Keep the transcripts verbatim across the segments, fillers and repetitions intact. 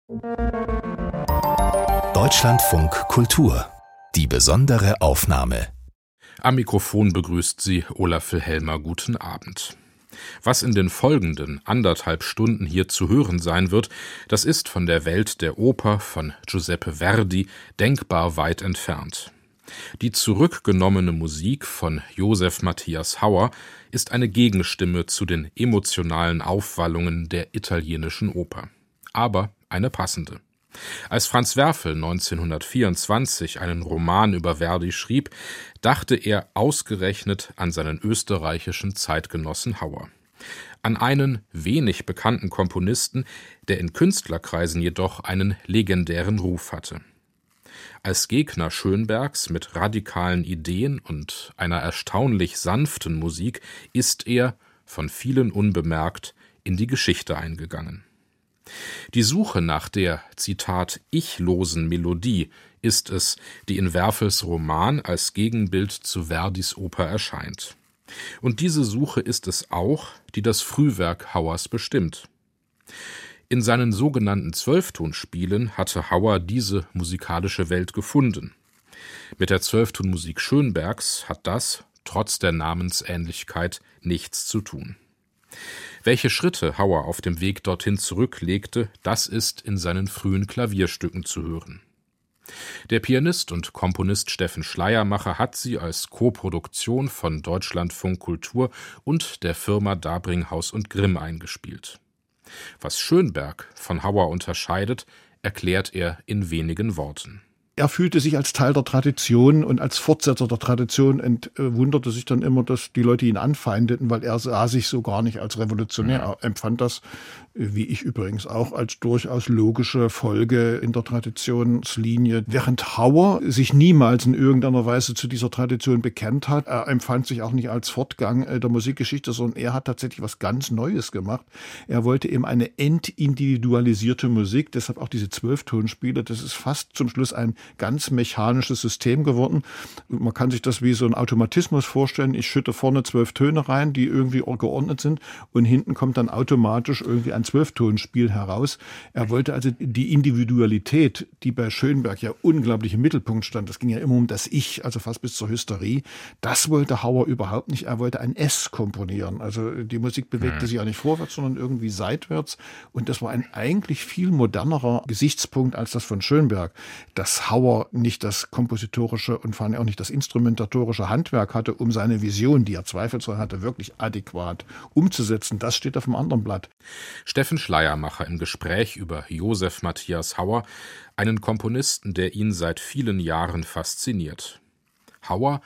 Deutschlandfunk Kultur. Die besondere Aufnahme. Am Mikrofon begrüßt Sie Olaf Wilhelmer. Guten Abend. Was in den folgenden anderthalb Stunden hier zu hören sein wird, das ist von der Welt der Oper von Giuseppe Verdi denkbar weit entfernt. Die zurückgenommene Musik von Joseph Matthias Hauer ist eine Gegenstimme zu den emotionalen Aufwallungen der italienischen Oper. Aber eine passende. Als Franz Werfel neunzehnhundertvierundzwanzig einen Roman über Verdi schrieb, dachte er ausgerechnet an seinen österreichischen Zeitgenossen Hauer. An einen wenig bekannten Komponisten, der in Künstlerkreisen jedoch einen legendären Ruf hatte. Als Gegner Schönbergs mit radikalen Ideen und einer erstaunlich sanften Musik ist er, von vielen unbemerkt, in die Geschichte eingegangen. Die Suche nach der, Zitat, ichlosen Melodie ist es, die in Werfels Roman als Gegenbild zu Verdis Oper erscheint. Und diese Suche ist es auch, die das Frühwerk Hauers bestimmt. In seinen sogenannten Zwölftonspielen hatte Hauer diese musikalische Welt gefunden. Mit der Zwölftonmusik Schönbergs hat das, trotz der Namensähnlichkeit, nichts zu tun. Welche Schritte Hauer auf dem Weg dorthin zurücklegte, das ist in seinen frühen Klavierstücken zu hören. Der Pianist und Komponist Steffen Schleiermacher hat sie als Koproduktion von Deutschlandfunk Kultur und der Firma Dabringhaus und Grimm eingespielt. Was Schönberg von Hauer unterscheidet, erklärt er in wenigen Worten. Er fühlte sich als Teil der Tradition und als Fortsetzer der Tradition und äh, wunderte sich dann immer, dass die Leute ihn anfeindeten, weil er sah sich so gar nicht als Revolutionär. Er empfand das, wie ich übrigens auch, als durchaus logische Folge in der Traditionslinie. Während Hauer sich niemals in irgendeiner Weise zu dieser Tradition bekennt hat, er empfand sich auch nicht als Fortgang äh, der Musikgeschichte, sondern er hat tatsächlich was ganz Neues gemacht. Er wollte eben eine entindividualisierte Musik, deshalb auch diese Zwölftonspiele. Das ist fast zum Schluss ein ganz mechanisches System geworden. Man kann sich das wie so ein Automatismus vorstellen. Ich schütte vorne zwölf Töne rein, die irgendwie geordnet sind und hinten kommt dann automatisch irgendwie ein Zwölftonspiel heraus. Er wollte also die Individualität, die bei Schönberg ja unglaublich im Mittelpunkt stand, das ging ja immer um das Ich, also fast bis zur Hysterie, das wollte Hauer überhaupt nicht. Er wollte ein S komponieren. Also die Musik bewegte sich ja nicht vorwärts, sondern irgendwie seitwärts und das war ein eigentlich viel modernerer Gesichtspunkt als das von Schönberg. Das Hauer nicht das kompositorische und vor allem auch nicht das instrumentatorische Handwerk hatte, um seine Vision, die er zweifelsohne hatte, wirklich adäquat umzusetzen. Das steht auf dem anderen Blatt. Steffen Schleiermacher im Gespräch über Joseph Matthias Hauer, einen Komponisten, der ihn seit vielen Jahren fasziniert. Hauer,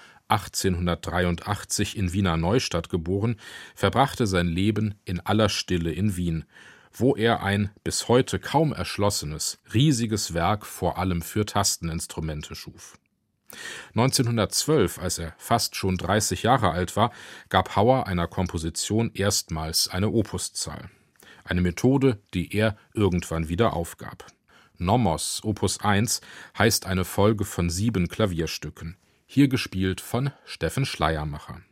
achtzehnhundertdreiundachtzig in Wiener Neustadt geboren, verbrachte sein Leben in aller Stille in Wien, wo er ein bis heute kaum erschlossenes, riesiges Werk vor allem für Tasteninstrumente schuf. neunzehnhundertzwölf, als er fast schon dreißig Jahre alt war, gab Hauer einer Komposition erstmals eine Opuszahl. Eine Methode, die er irgendwann wieder aufgab. Nomos, Opus eins, heißt eine Folge von sieben Klavierstücken, hier gespielt von Steffen Schleiermacher.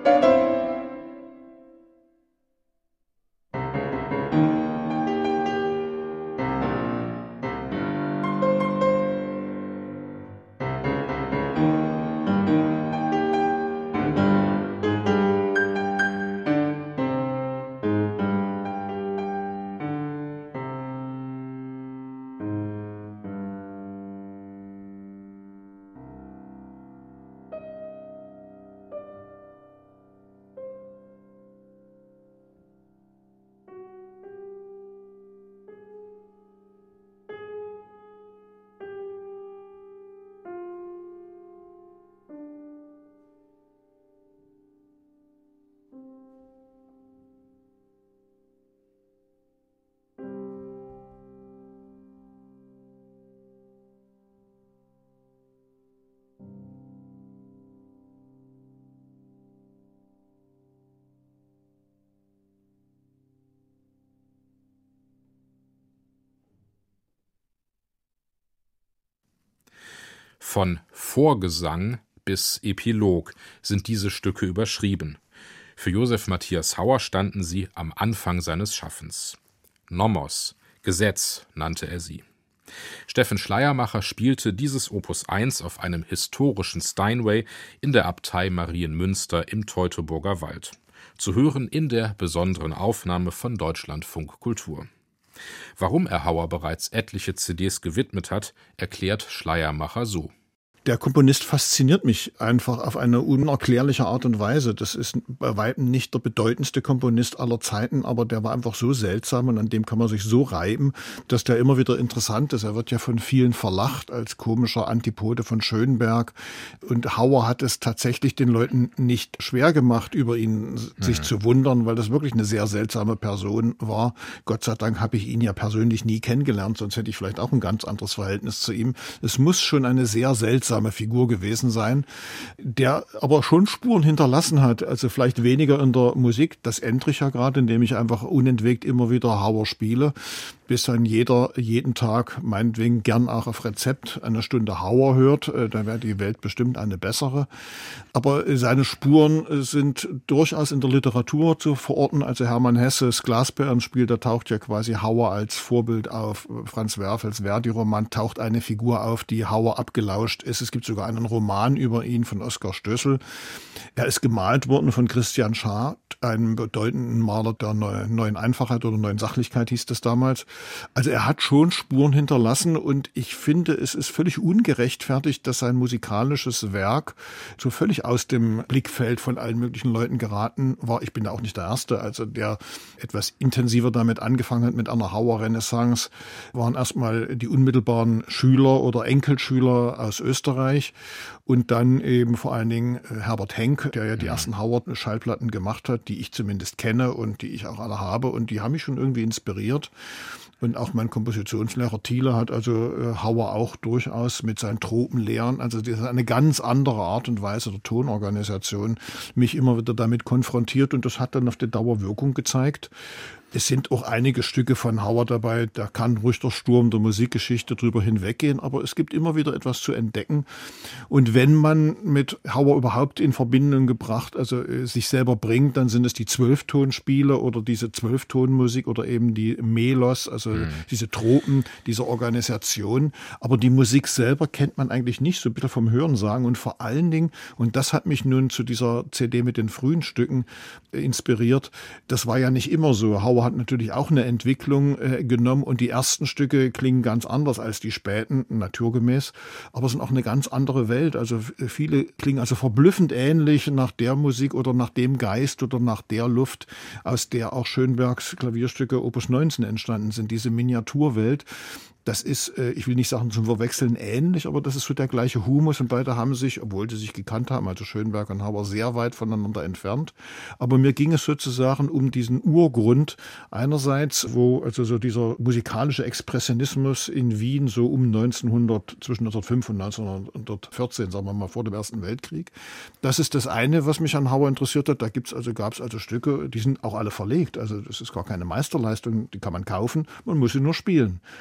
Von Vorgesang bis Epilog sind diese Stücke überschrieben. Für Josef Matthias Hauer standen sie am Anfang seines Schaffens. Nomos, Gesetz nannte er sie. Steffen Schleiermacher spielte dieses Opus eins auf einem historischen Steinway in der Abtei Marienmünster im Teutoburger Wald. Zu hören in der besonderen Aufnahme von Deutschlandfunk Kultur. Warum er Hauer bereits etliche C Ds gewidmet hat, erklärt Schleiermacher so. Der Komponist fasziniert mich einfach auf eine unerklärliche Art und Weise. Das ist bei weitem nicht der bedeutendste Komponist aller Zeiten, aber der war einfach so seltsam und an dem kann man sich so reiben, dass der immer wieder interessant ist. Er wird ja von vielen verlacht als komischer Antipode von Schönberg. Und Hauer hat es tatsächlich den Leuten nicht schwer gemacht, über ihn sich mhm. zu wundern, weil das wirklich eine sehr seltsame Person war. Gott sei Dank habe ich ihn ja persönlich nie kennengelernt, sonst hätte ich vielleicht auch ein ganz anderes Verhältnis zu ihm. Es muss schon eine sehr seltsame Figur gewesen sein, der aber schon Spuren hinterlassen hat, also vielleicht weniger in der Musik, das ändere ich ja gerade, indem ich einfach unentwegt immer wieder Hauer spiele, bis dann jeder jeden Tag meinetwegen gern auch auf Rezept eine Stunde Hauer hört, dann wäre die Welt bestimmt eine bessere. Aber seine Spuren sind durchaus in der Literatur zu verorten, also Hermann Hesses Glasperlenspiel, da taucht ja quasi Hauer als Vorbild auf, Franz Werfels Verdi-Roman taucht eine Figur auf, die Hauer abgelauscht ist. Es gibt sogar einen Roman über ihn von Oskar Stößel. Er ist gemalt worden von Christian Schad, einem bedeutenden Maler der neuen Einfachheit oder neuen Sachlichkeit hieß das damals. Also er hat schon Spuren hinterlassen und ich finde, es ist völlig ungerechtfertigt, dass sein musikalisches Werk so völlig aus dem Blickfeld von allen möglichen Leuten geraten war. Ich bin da auch nicht der Erste, also der etwas intensiver damit angefangen hat mit einer Hauer-Renaissance, waren erstmal die unmittelbaren Schüler oder Enkelschüler aus Österreich und dann eben vor allen Dingen Herbert Henk, der ja die ersten Hauer-Schallplatten gemacht hat, die ich zumindest kenne und die ich auch alle habe und die haben mich schon irgendwie inspiriert. Und auch mein Kompositionslehrer Thiele hat also äh, Hauer auch durchaus mit seinen Tropenlehren, also das ist eine ganz andere Art und Weise der Tonorganisation, mich immer wieder damit konfrontiert und das hat dann auf die Dauer Wirkung gezeigt. Es sind auch einige Stücke von Hauer dabei, da kann ruhig der Sturm der Musikgeschichte drüber hinweggehen, aber es gibt immer wieder etwas zu entdecken. Und wenn man mit Hauer überhaupt in Verbindung gebracht, also äh, sich selber bringt, dann sind es die Zwölftonspiele oder diese Zwölftonmusik oder eben die Melos, also mhm. diese Tropen, diese Organisation. Aber die Musik selber kennt man eigentlich nicht, so ein bisschen vom Hörensagen und vor allen Dingen, und das hat mich nun zu dieser C D mit den frühen Stücken äh, inspiriert, das war ja nicht immer so. Hauer hat natürlich auch eine Entwicklung äh, genommen und die ersten Stücke klingen ganz anders als die späten, naturgemäß, aber sind auch eine ganz andere Welt. Also viele klingen also verblüffend ähnlich nach der Musik oder nach dem Geist oder nach der Luft, aus der auch Schönbergs Klavierstücke Opus neunzehn entstanden sind, diese Miniaturwelt. Das ist, ich will nicht sagen zum Verwechseln ähnlich, aber das ist so der gleiche Humus und beide haben sich, obwohl sie sich gekannt haben, also Schönberg und Hauer, sehr weit voneinander entfernt. Aber mir ging es sozusagen um diesen Urgrund einerseits, wo also so dieser musikalische Expressionismus in Wien so um neunzehnhundert, zwischen neunzehnhundertfünf und neunzehnhundertvierzehn, sagen wir mal vor dem Ersten Weltkrieg. Das ist das eine, was mich an Hauer interessiert hat. Da gibt's also, gab's also Stücke, die sind auch alle verlegt. Also das ist gar keine Meisterleistung, die kann man kaufen, man muss sie nur spielen. Hm. Und es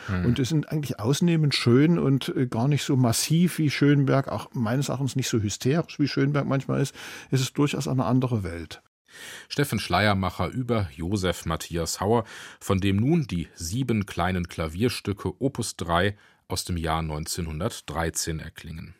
sind eigentlich ausnehmend schön und gar nicht so massiv wie Schönberg, auch meines Erachtens nicht so hysterisch wie Schönberg manchmal ist. Es ist durchaus eine andere Welt. Steffen Schleiermacher über Josef Matthias Hauer, von dem nun die sieben kleinen Klavierstücke Opus drei aus dem Jahr neunzehnhundertdreizehn erklingen.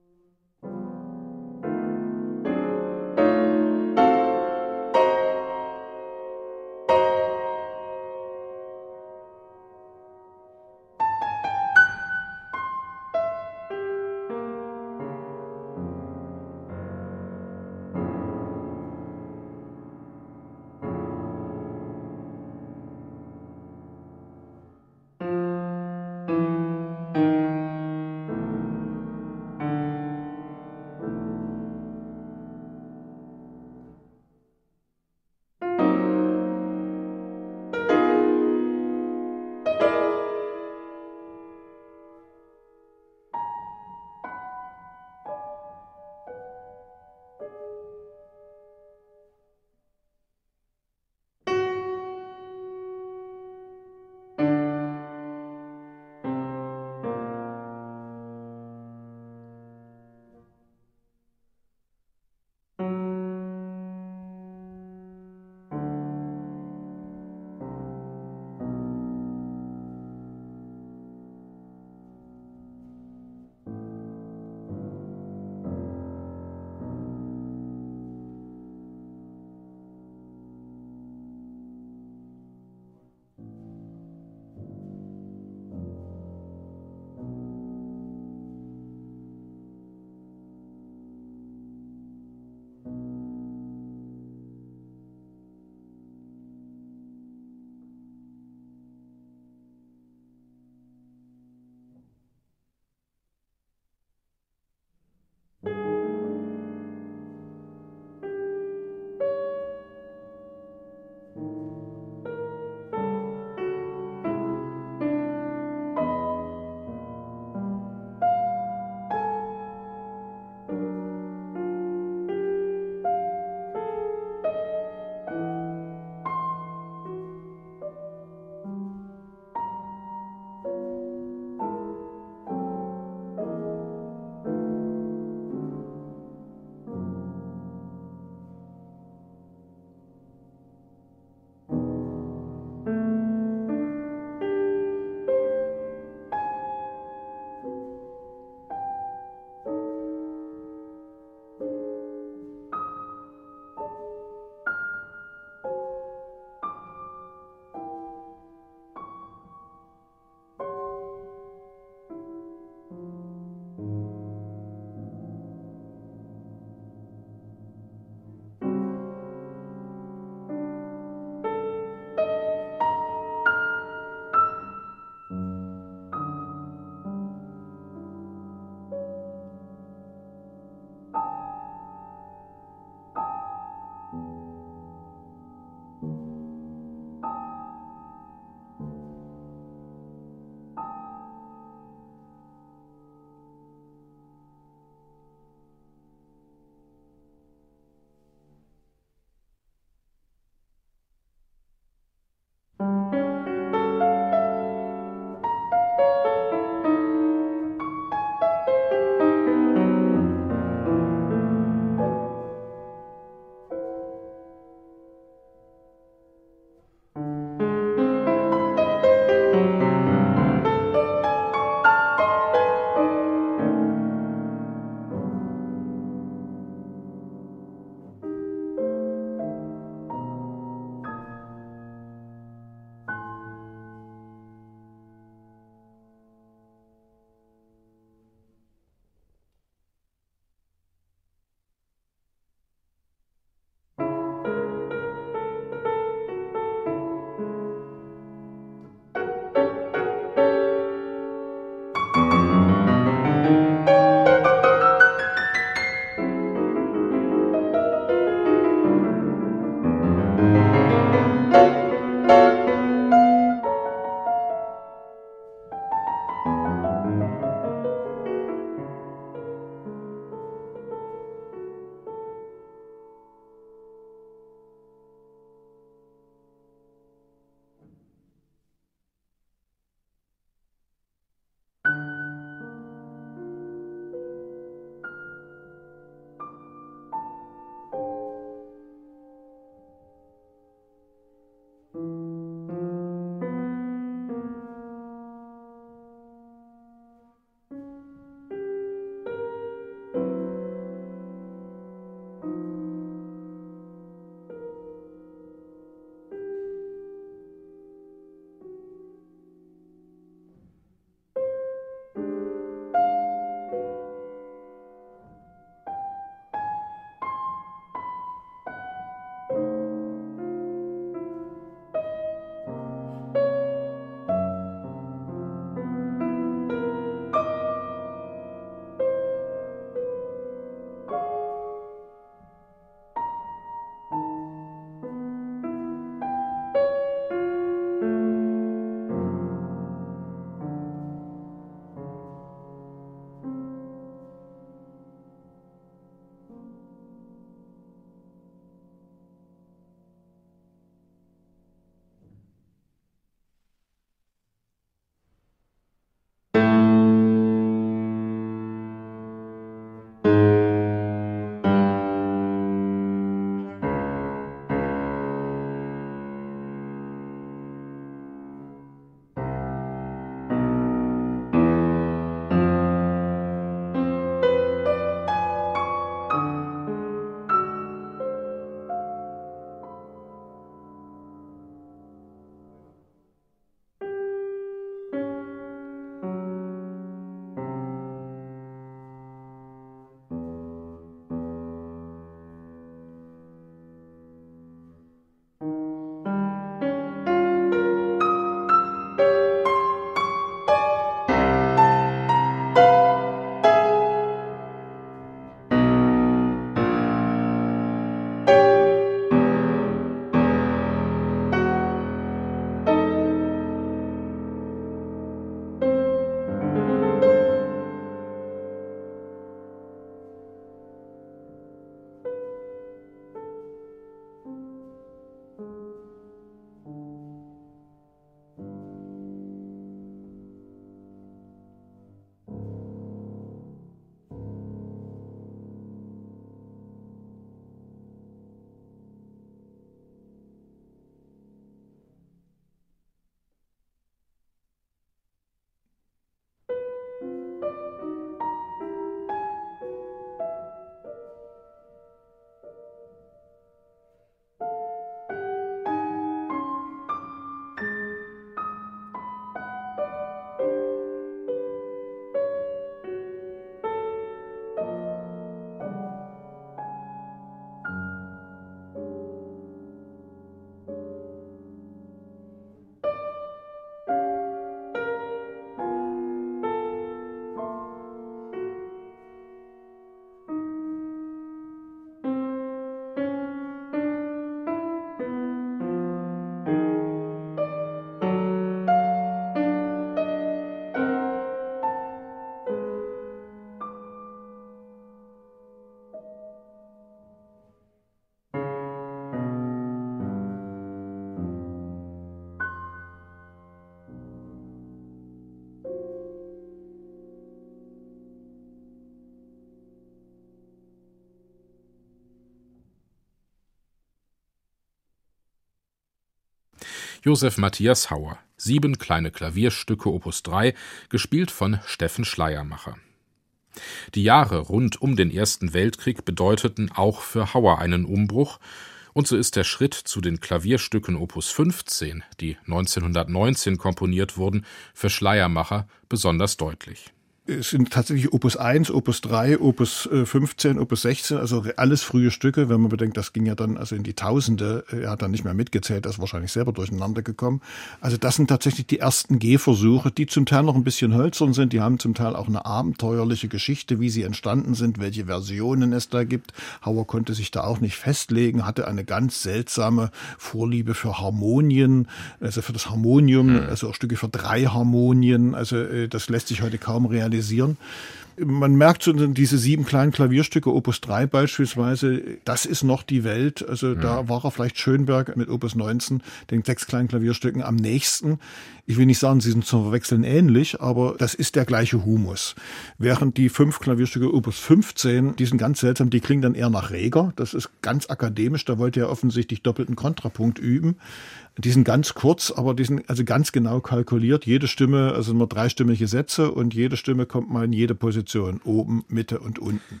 Josef Matthias Hauer. Sieben kleine Klavierstücke Opus drei, gespielt von Steffen Schleiermacher. Die Jahre rund um den Ersten Weltkrieg bedeuteten auch für Hauer einen Umbruch, und so ist der Schritt zu den Klavierstücken Opus fünfzehn, die neunzehnhundertneunzehn komponiert wurden, für Schleiermacher besonders deutlich. Es sind tatsächlich Opus eins, Opus drei, Opus fünfzehn, Opus sechzehn, also alles frühe Stücke, wenn man bedenkt, das ging ja dann also in die Tausende, er hat dann nicht mehr mitgezählt, er ist wahrscheinlich selber durcheinander gekommen. Also das sind tatsächlich die ersten Gehversuche, die zum Teil noch ein bisschen hölzern sind, die haben zum Teil auch eine abenteuerliche Geschichte, wie sie entstanden sind, welche Versionen es da gibt. Hauer konnte sich da auch nicht festlegen, hatte eine ganz seltsame Vorliebe für Harmonien, also für das Harmonium, mhm. also auch Stücke für drei Harmonien, also das lässt sich heute kaum realisieren. Man merkt so diese sieben kleinen Klavierstücke, Opus drei beispielsweise, das ist noch die Welt. Also mhm. da war er vielleicht Schönberg mit Opus neunzehn, den sechs kleinen Klavierstücken, am nächsten. Ich will nicht sagen, sie sind zum Verwechseln ähnlich, aber das ist der gleiche Humus. Während die fünf Klavierstücke Opus fünfzehn, die sind ganz seltsam, die klingen dann eher nach Reger. Das ist ganz akademisch, da wollte er offensichtlich doppelten Kontrapunkt üben. Die sind ganz kurz, aber die sind also ganz genau kalkuliert. Jede Stimme, also nur dreistimmige Sätze und jede Stimme kommt mal in jede Position, oben, Mitte und unten.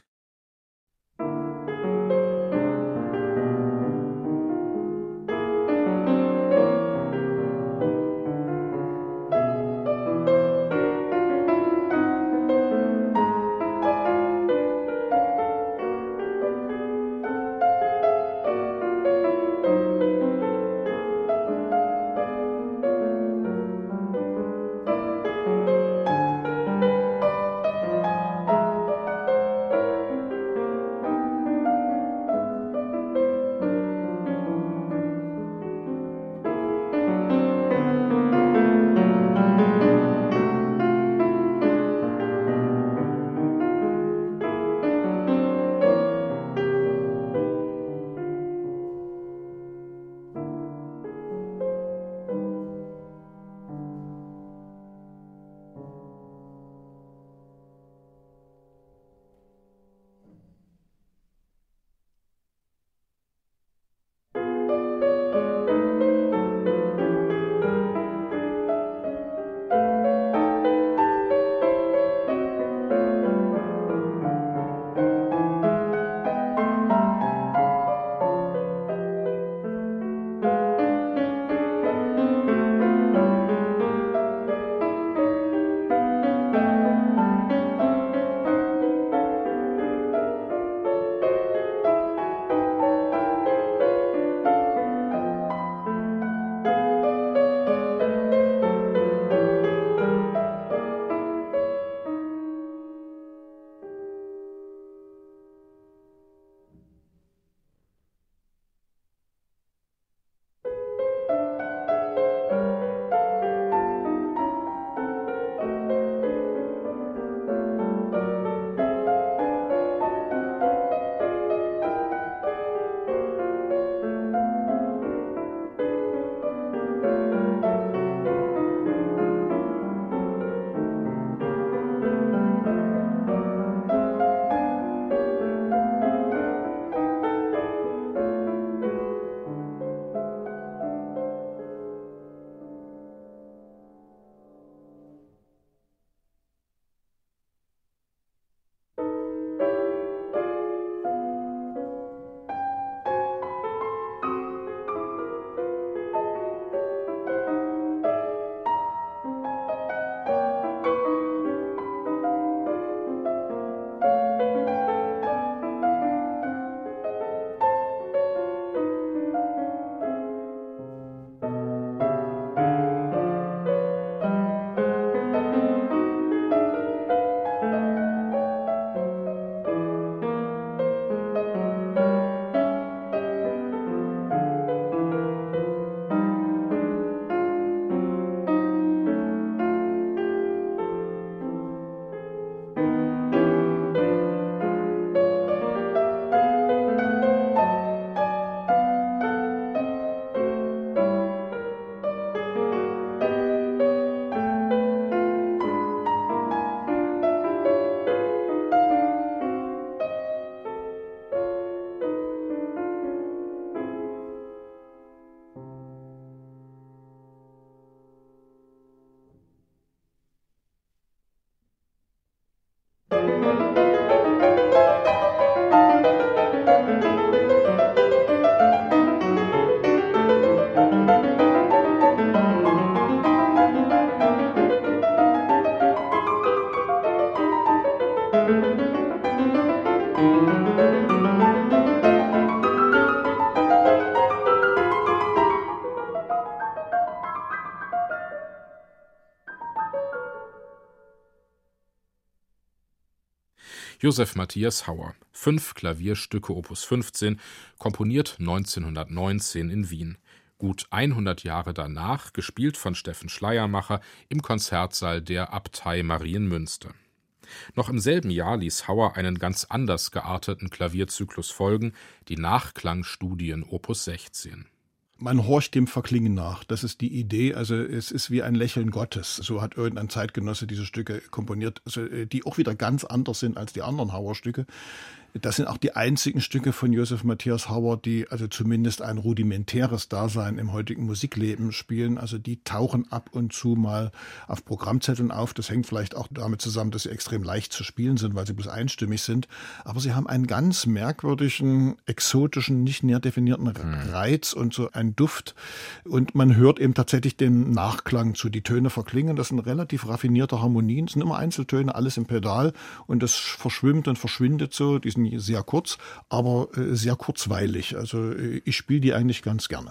Joseph Matthias Hauer, fünf Klavierstücke Opus fünfzehn, komponiert neunzehnhundertneunzehn in Wien. Gut hundert Jahre danach gespielt von Steffen Schleiermacher im Konzertsaal der Abtei Marienmünster. Noch im selben Jahr ließ Hauer einen ganz anders gearteten Klavierzyklus folgen, die Nachklangstudien Opus sechzehn. Man horcht dem Verklingen nach. Das ist die Idee. Also es ist wie ein Lächeln Gottes. So hat irgendein Zeitgenosse diese Stücke komponiert, also die auch wieder ganz anders sind als die anderen Hauer-Stücke. Das sind auch die einzigen Stücke von Joseph Matthias Hauer, die also zumindest ein rudimentäres Dasein im heutigen Musikleben spielen. Also die tauchen ab und zu mal auf Programmzetteln auf. Das hängt vielleicht auch damit zusammen, dass sie extrem leicht zu spielen sind, weil sie bloß einstimmig sind. Aber sie haben einen ganz merkwürdigen, exotischen, nicht näher definierten Reiz und so einen Duft. Und man hört eben tatsächlich den Nachklang zu. Die Töne verklingen. Das sind relativ raffinierte Harmonien. Es sind immer Einzeltöne, alles im Pedal. Und das verschwimmt und verschwindet so. Die sind sehr kurz, aber sehr kurzweilig. Also ich spiele die eigentlich ganz gerne.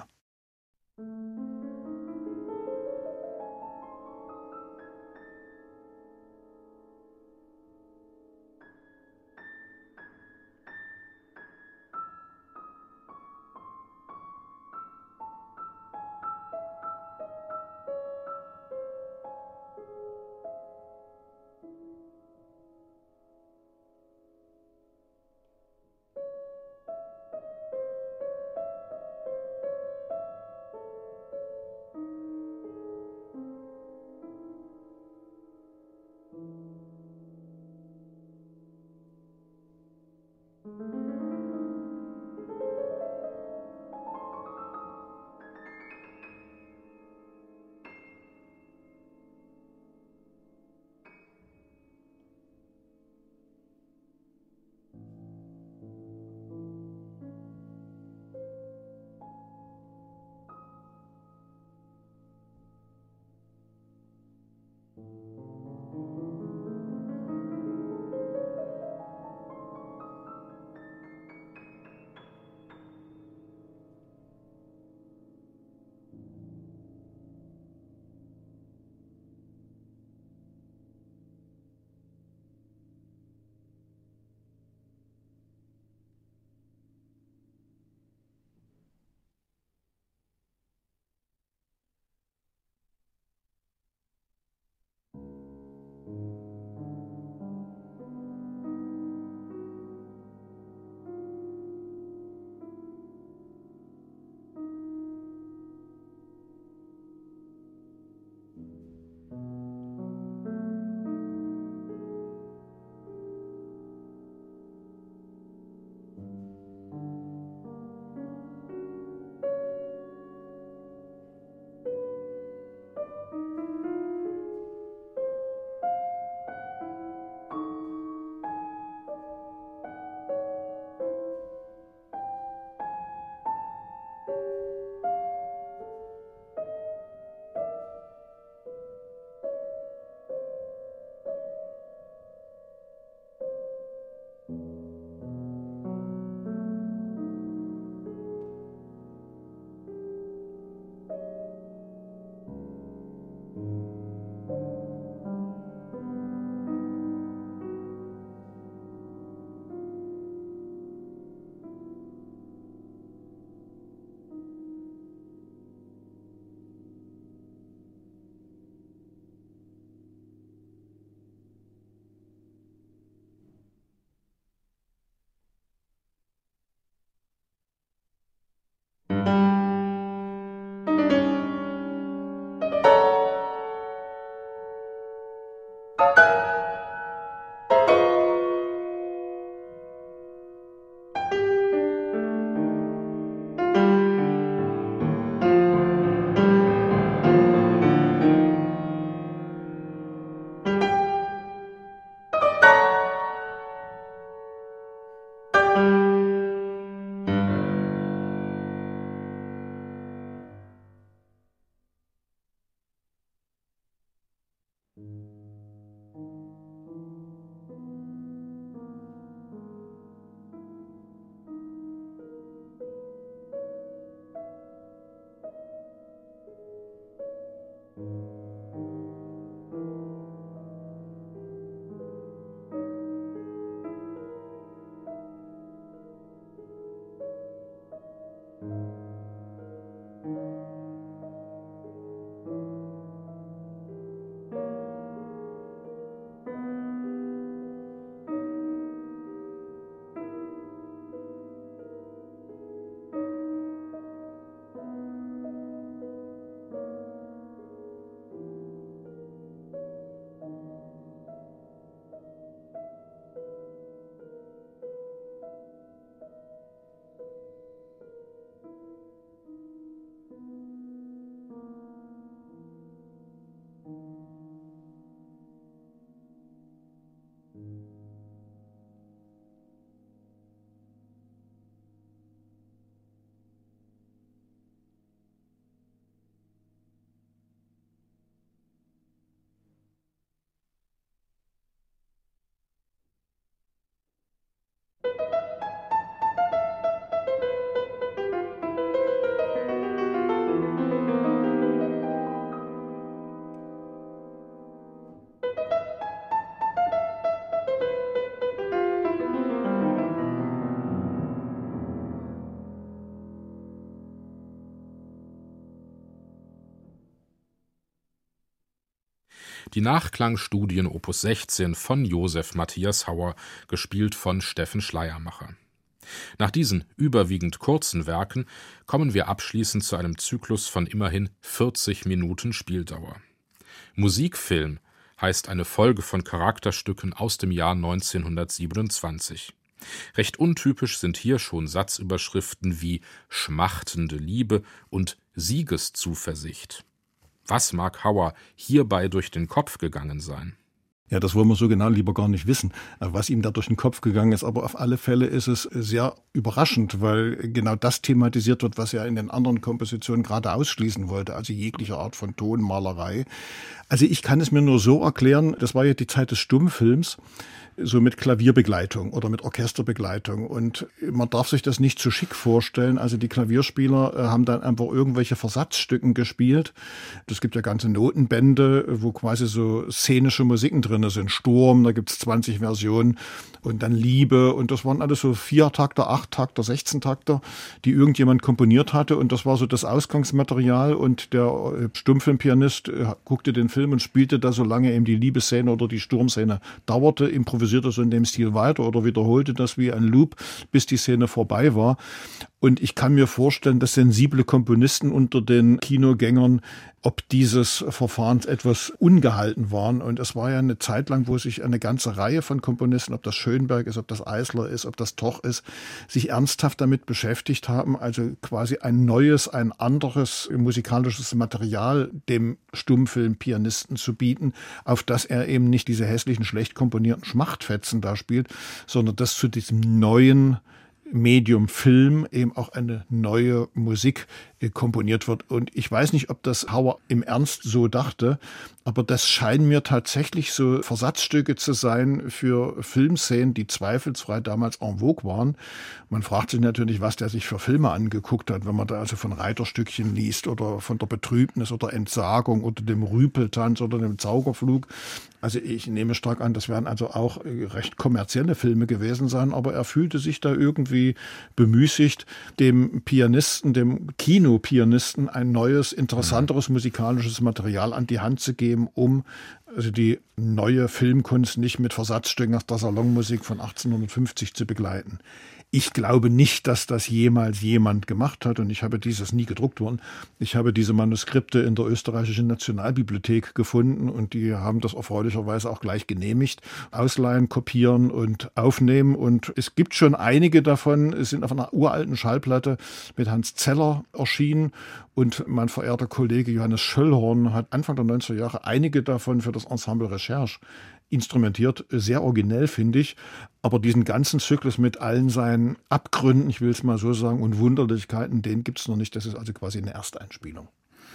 Die Nachklangstudien Opus sechzehn von Josef Matthias Hauer, gespielt von Steffen Schleiermacher. Nach diesen überwiegend kurzen Werken kommen wir abschließend zu einem Zyklus von immerhin vierzig Minuten Spieldauer. Musikfilm heißt eine Folge von Charakterstücken aus dem Jahr neunzehnhundertsiebenundzwanzig. Recht untypisch sind hier schon Satzüberschriften wie »Schmachtende Liebe« und »Siegeszuversicht«. Was mag Hauer hierbei durch den Kopf gegangen sein? Ja, das wollen wir so genau lieber gar nicht wissen, was ihm da durch den Kopf gegangen ist. Aber auf alle Fälle ist es sehr überraschend, weil genau das thematisiert wird, was er in den anderen Kompositionen gerade ausschließen wollte, also jegliche Art von Tonmalerei. Also ich kann es mir nur so erklären, das war ja die Zeit des Stummfilms, so mit Klavierbegleitung oder mit Orchesterbegleitung. Und man darf sich das nicht zu schick vorstellen. Also die Klavierspieler äh, haben dann einfach irgendwelche Versatzstücken gespielt. Es gibt ja ganze Notenbände, wo quasi so szenische Musiken drin sind. Sturm, da gibt's zwanzig Versionen. Und dann Liebe. Und das waren alles so Viertakter, Achttakter, Sechzehntakter, die irgendjemand komponiert hatte. Und das war so das Ausgangsmaterial. Und der Stummfilmpianist äh, guckte den Film und spielte da, solange eben die Liebesszene oder die Sturmszene dauerte, improvisierte so in dem Stil weiter oder wiederholte das wie ein Loop, bis die Szene vorbei war. Und ich kann mir vorstellen, dass sensible Komponisten unter den Kinogängern ob dieses Verfahrens etwas ungehalten waren. Und es war ja eine Zeit lang, wo sich eine ganze Reihe von Komponisten, ob das Schönberg ist, ob das Eisler ist, ob das Toch ist, sich ernsthaft damit beschäftigt haben, also quasi ein neues, ein anderes musikalisches Material dem Stummfilmpianisten zu bieten, auf das er eben nicht diese hässlichen, schlecht komponierten Schmachtfetzen da spielt, sondern dass zu diesem neuen Medium Film eben auch eine neue Musik äh, komponiert wird. Und ich weiß nicht, ob das Hauer im Ernst so dachte, aber das scheinen mir tatsächlich so Versatzstücke zu sein für Filmszenen, die zweifelsfrei damals en vogue waren. Man fragt sich natürlich, was der sich für Filme angeguckt hat, wenn man da also von Reiterstückchen liest oder von der Betrübnis oder Entsagung oder dem Rüpeltanz oder dem Zauberflug. Also ich nehme stark an, das werden also auch recht kommerzielle Filme gewesen sein, aber er fühlte sich da irgendwie bemüßigt, dem Pianisten, dem Kinopianisten ein neues, interessanteres musikalisches Material an die Hand zu geben, um also die neue Filmkunst nicht mit Versatzstücken aus der Salonmusik von achtzehnhundertfünfzig zu begleiten. Ich glaube nicht, dass das jemals jemand gemacht hat und ich habe dieses nie gedruckt worden. Ich habe diese Manuskripte in der österreichischen Nationalbibliothek gefunden und die haben das erfreulicherweise auch gleich genehmigt. Ausleihen, kopieren und aufnehmen und es gibt schon einige davon, sind auf einer uralten Schallplatte mit Hans Zeller erschienen und mein verehrter Kollege Johannes Schöllhorn hat Anfang der neunziger Jahre einige davon für das Ensemble Recherche instrumentiert, sehr originell, finde ich. Aber diesen ganzen Zyklus mit allen seinen Abgründen, ich will es mal so sagen, und Wunderlichkeiten, den gibt es noch nicht. Das ist also quasi eine Ersteinspielung.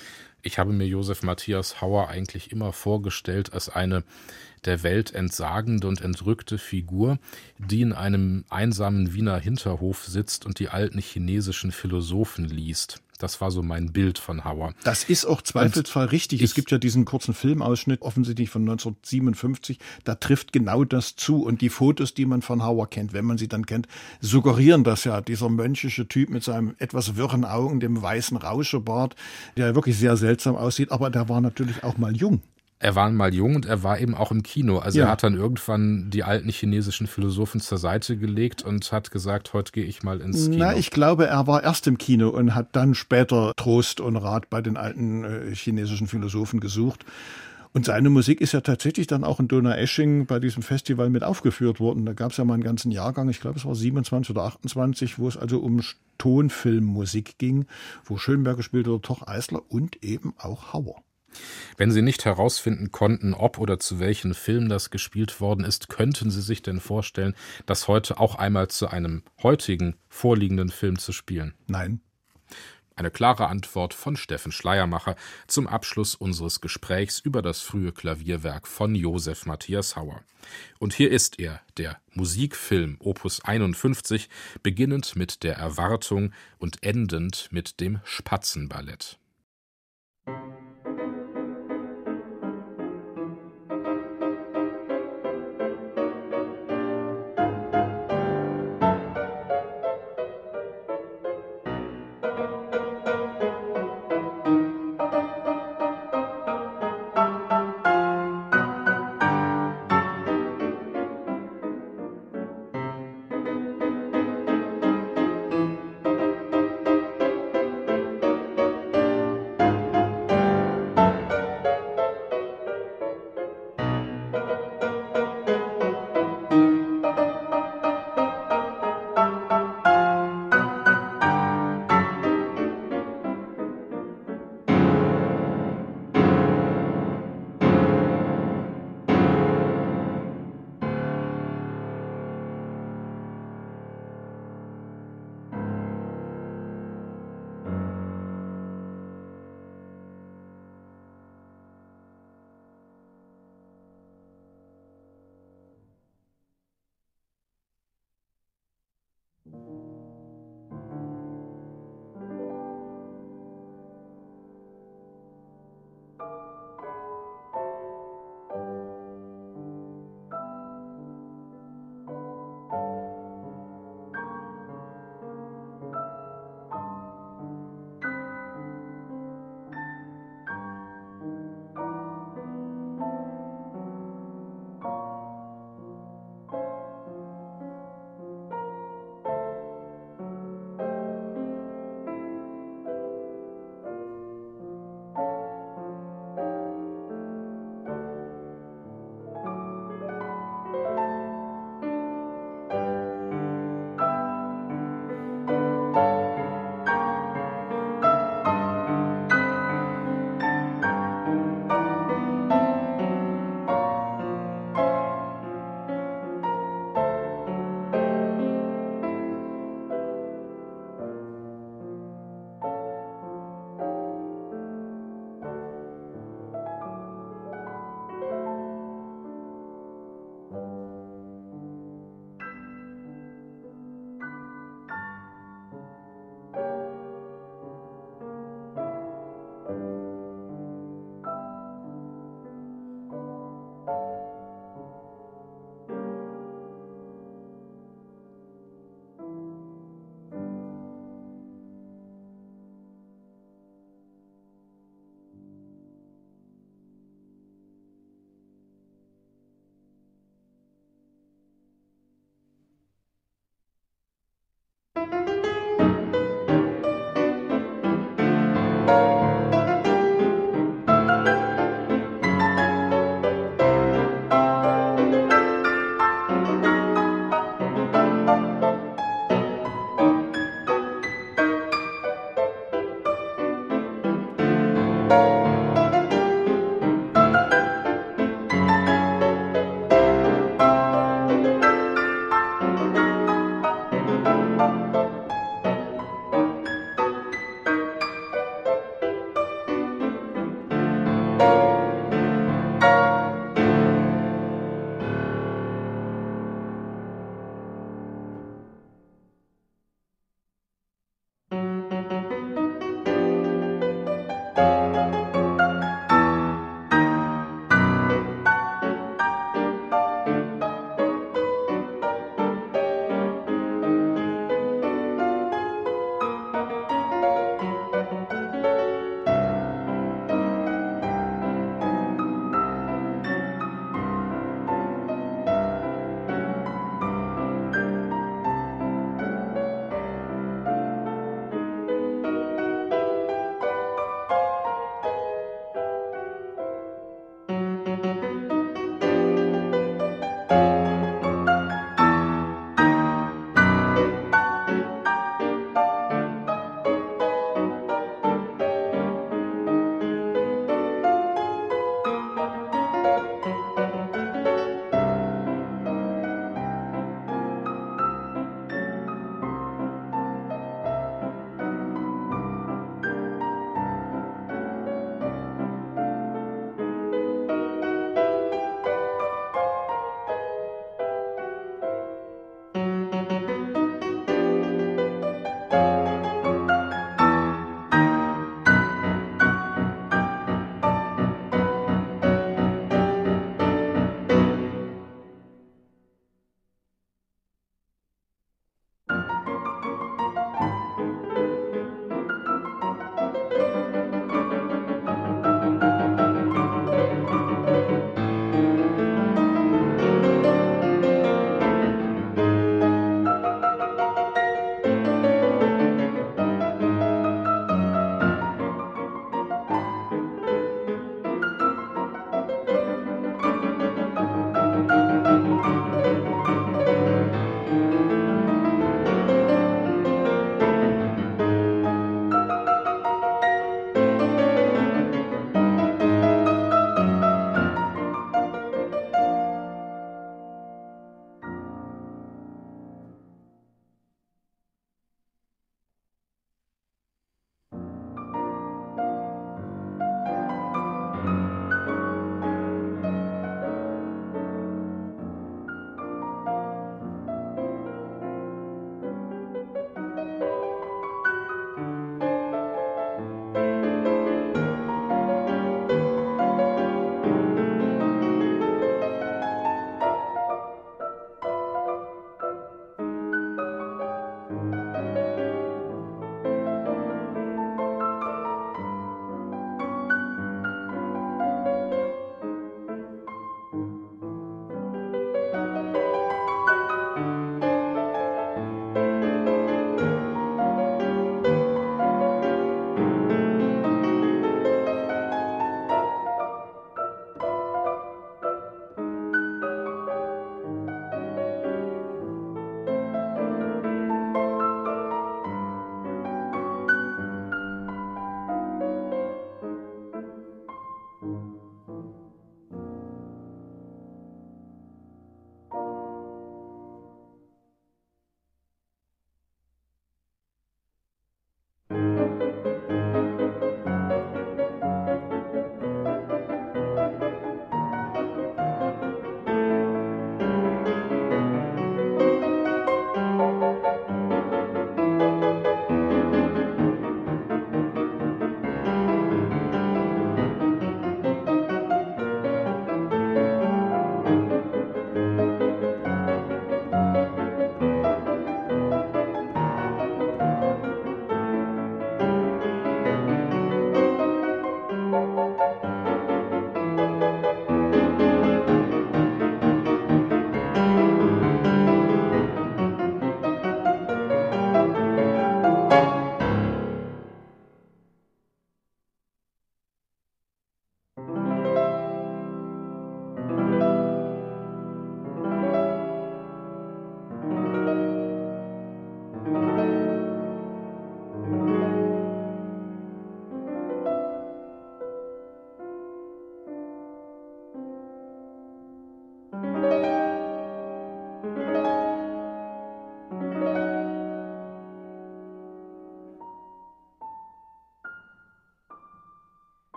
Ich habe mir Josef Matthias Hauer eigentlich immer vorgestellt als eine der Welt entsagende und entrückte Figur, die in einem einsamen Wiener Hinterhof sitzt und die alten chinesischen Philosophen liest. Das war so mein Bild von Hauer. Das ist auch zweifelsfrei und richtig. Es gibt ja diesen kurzen Filmausschnitt, offensichtlich von neunzehnhundertsiebenundfünfzig. Da trifft genau das zu. Und die Fotos, die man von Hauer kennt, wenn man sie dann kennt, suggerieren das ja. Dieser mönchische Typ mit seinem etwas wirren Augen, dem weißen Rauschebart, der wirklich sehr seltsam aussieht. Aber der war natürlich auch mal jung. Er war mal jung und er war eben auch im Kino. Also ja. Er hat dann irgendwann die alten chinesischen Philosophen zur Seite gelegt und hat gesagt, heute gehe ich mal ins Kino. Na, ich glaube, er war erst im Kino und hat dann später Trost und Rat bei den alten äh, chinesischen Philosophen gesucht. Und seine Musik ist ja tatsächlich dann auch in Donaueschingen bei diesem Festival mit aufgeführt worden. Da gab es ja mal einen ganzen Jahrgang, ich glaube es war siebenundzwanzig oder achtundzwanzig, wo es also um Tonfilmmusik ging, wo Schönberg gespielt wurde, Toch, Eisler und eben auch Hauer. Wenn Sie nicht herausfinden konnten, ob oder zu welchen Film das gespielt worden ist, könnten Sie sich denn vorstellen, das heute auch einmal zu einem heutigen vorliegenden Film zu spielen? Nein. Eine klare Antwort von Steffen Schleiermacher zum Abschluss unseres Gesprächs über das frühe Klavierwerk von Josef Matthias Hauer. Und hier ist er, der Musikfilm Opus einundfünfzig, beginnend mit der Erwartung und endend mit dem Spatzenballett.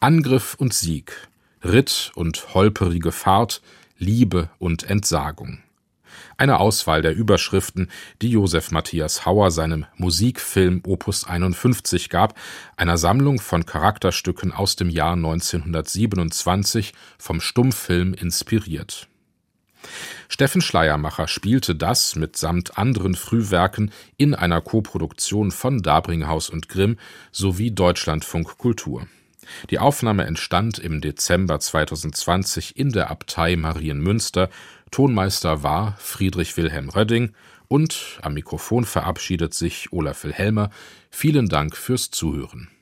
Angriff und Sieg, Ritt und holperige Fahrt, Liebe und Entsagung. Eine Auswahl der Überschriften, die Josef Matthias Hauer seinem Musikfilm Opus einundfünfzig gab, einer Sammlung von Charakterstücken aus dem Jahr neunzehnhundertsiebenundzwanzig, vom Stummfilm inspiriert. Steffen Schleiermacher spielte das mitsamt anderen Frühwerken in einer Koproduktion von Dabringhaus und Grimm sowie Deutschlandfunk Kultur. Die Aufnahme entstand im Dezember zweitausendzwanzig in der Abtei Marienmünster. Tonmeister war Friedrich Wilhelm Rödding und am Mikrofon verabschiedet sich Olaf Wilhelmer. Vielen Dank fürs Zuhören.